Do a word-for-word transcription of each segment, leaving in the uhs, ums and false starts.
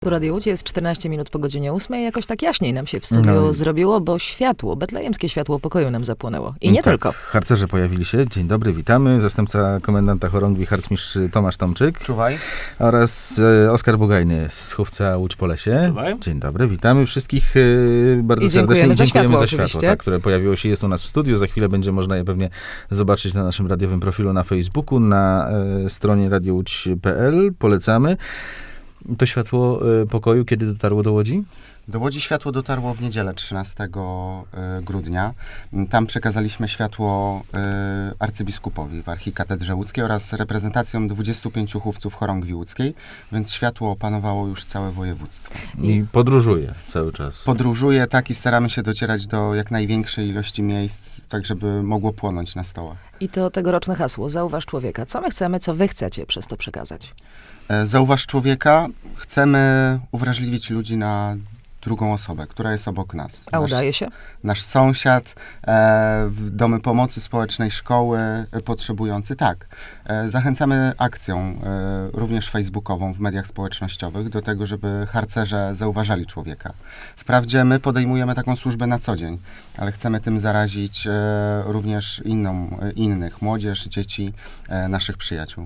Radio Łódź jest czternaście minut po godzinie ósmej. Jakoś tak jaśniej nam się w studiu No. zrobiło, bo światło, betlejemskie światło pokoju nam zapłonęło. I nie tak, tylko. Harcerze pojawili się. Dzień dobry, witamy. Zastępca komendanta chorągwi harcmistrz Tomasz Tomczyk. Czuwaj. Oraz e, Oskar Bugajny z Hufca Łódź Polesie. Czuwaj. Dzień dobry, witamy wszystkich e, bardzo I serdecznie. dziękujemy I za dziękujemy światło, za światło, oczywiście. tak, które pojawiło się, jest u nas w studiu. Za chwilę będzie można je pewnie zobaczyć na naszym radiowym profilu na Facebooku, na e, stronie radio łódź kropka p l. Polecamy. To światło e, pokoju kiedy dotarło do Łodzi? Do Łodzi światło dotarło w niedzielę trzynastego grudnia. Tam przekazaliśmy światło y, arcybiskupowi w archikatedrze łódzkiej oraz reprezentacjom dwudziestu pięciu chówców chorągwi łódzkiej, więc światło opanowało już całe województwo. I podróżuje cały czas. Podróżuje tak i staramy się docierać do jak największej ilości miejsc, tak żeby mogło płonąć na stołach. I to tegoroczne hasło, zauważ człowieka. Co my chcemy, co wy chcecie przez to przekazać? E, Zauważ człowieka. Chcemy uwrażliwić ludzi na drugą osobę, która jest obok nas. A Nasz- udaje się? Nasz sąsiad, e, w domy pomocy społecznej, szkoły, e, potrzebujący, tak. E, zachęcamy akcją, e, również facebookową, w mediach społecznościowych, do tego, żeby harcerze zauważali człowieka. Wprawdzie my podejmujemy taką służbę na co dzień, ale chcemy tym zarazić e, również inną, e, innych, młodzież, dzieci, e, naszych przyjaciół.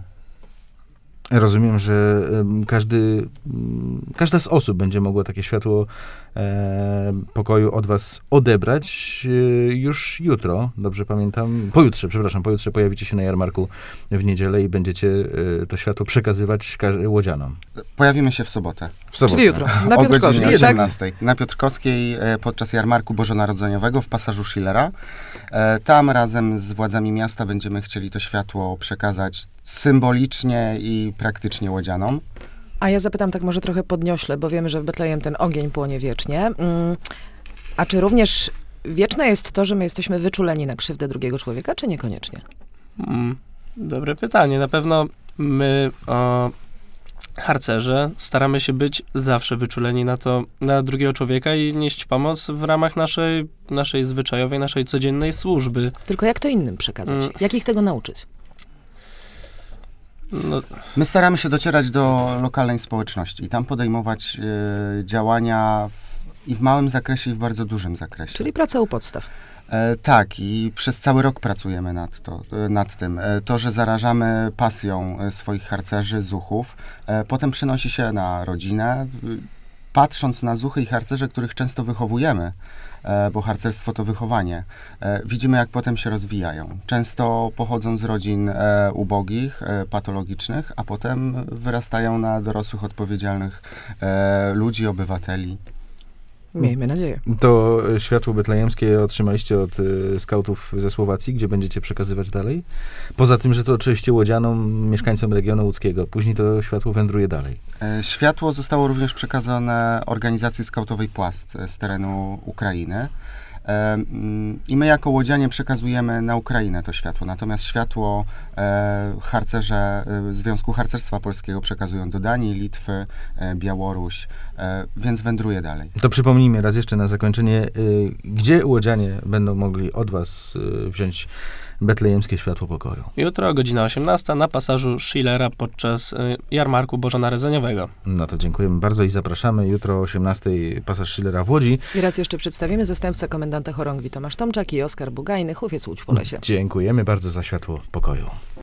Rozumiem, że em, każdy, m, każda z osób będzie mogła takie światło e, pokoju od was odebrać e, już jutro, dobrze pamiętam, pojutrze, przepraszam, pojutrze pojawicie się na jarmarku w niedzielę i będziecie e, to światło przekazywać każ- łodzianom. Pojawimy się w sobotę. W sobotę. Czyli jutro, na O Piotrkowskiej, godzinie tak? osiemnastej. Na Piotrkowskiej e, podczas jarmarku bożonarodzeniowego w pasażu Schillera. E, Tam razem z władzami miasta będziemy chcieli to światło przekazać symbolicznie i praktycznie łodzianom. A ja zapytam tak może trochę podniośle, bo wiemy, że w Betlejem ten ogień płonie wiecznie. Mm, A czy również wieczne jest to, że my jesteśmy wyczuleni na krzywdę drugiego człowieka, czy niekoniecznie? Mm, dobre pytanie. Na pewno my, o, harcerze, staramy się być zawsze wyczuleni na to, na drugiego człowieka i nieść pomoc w ramach naszej, naszej zwyczajowej, naszej codziennej służby. Tylko jak to innym przekazać? Mm. Jak ich tego nauczyć? No, My staramy się docierać do lokalnej społeczności i tam podejmować e, działania w, i w małym zakresie, i w bardzo dużym zakresie. Czyli praca u podstaw. E, tak, i przez cały rok pracujemy nad, to, e, nad tym. E, to, że zarażamy pasją e, swoich harcerzy, zuchów, e, potem przynosi się na rodzinę. Y, Patrząc na zuchy i harcerze, których często wychowujemy, e, bo harcerstwo to wychowanie, e, widzimy, jak potem się rozwijają. Często pochodzą z rodzin e, ubogich, e, patologicznych, a potem wyrastają na dorosłych, odpowiedzialnych e, ludzi, obywateli. Miejmy nadzieję. To e, światło betlejemskie otrzymaliście od e, skautów ze Słowacji, gdzie będziecie przekazywać dalej? Poza tym, że to oczywiście łodzianom, mieszkańcom regionu łódzkiego. Później to światło wędruje dalej. E, Światło zostało również przekazane organizacji skautowej Płast e, z terenu Ukrainy. E, mm, I my jako łodzianie przekazujemy na Ukrainę to światło. Natomiast światło e, harcerze e, Związku Harcerstwa Polskiego przekazują do Danii, Litwy, e, Białoruś, e, więc wędruje dalej. To przypomnijmy raz jeszcze na zakończenie, y, gdzie łodzianie będą mogli od was y, wziąć betlejemskie światło pokoju. jutro godzina osiemnasta na pasażu Schillera podczas y, jarmarku bożonarodzeniowego. No to dziękujemy bardzo i zapraszamy. Jutro o osiemnastej pasaż Schillera w Łodzi. I raz jeszcze przedstawimy zastępca komendanta chorągwi Tomasz Tomczak i Oskar Bugajny, Hufiec Łódź Polesie. Dziękujemy bardzo za światło pokoju.